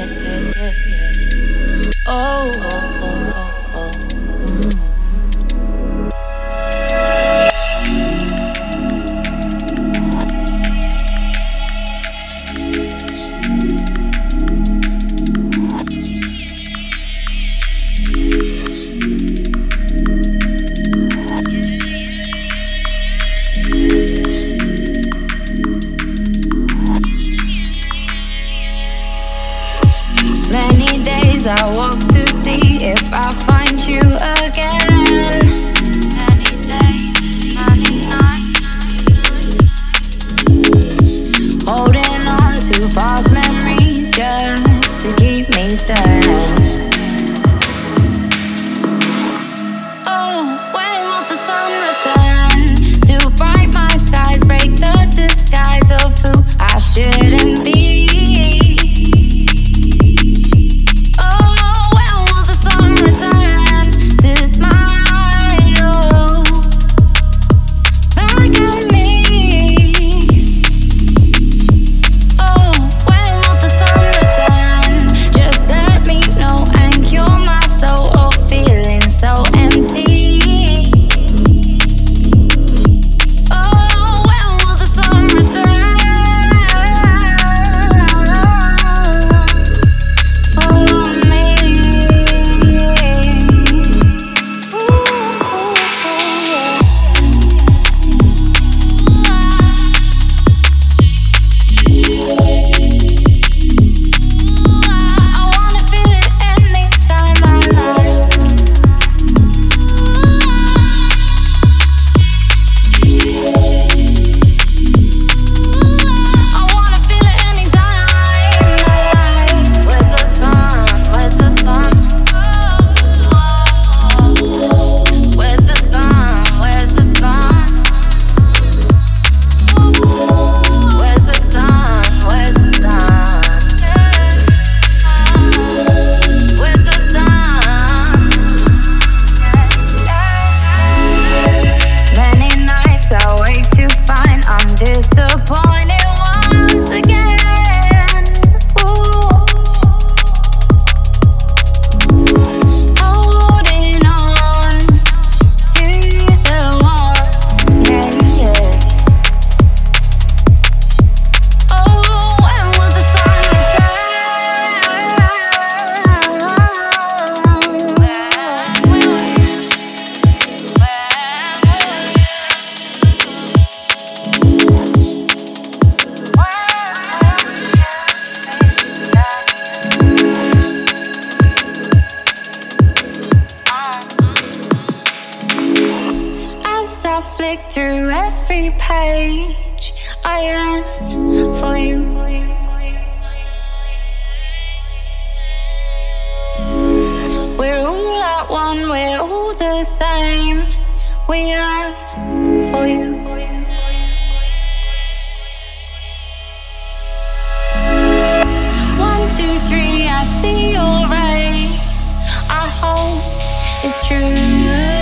Oh, oh, oh, oh, oh. Many days I walk to see if I find you again. Many days, many nights, holding on to past memories just to keep me sane. Oh, when will the sun return to bright my skies, break the disguise of who I shouldn't be? I flick through every page, I yearn for you. We're all at one, we're all the same. We yearn for you. 1, 2, 3, I see your rays. I hope it's true.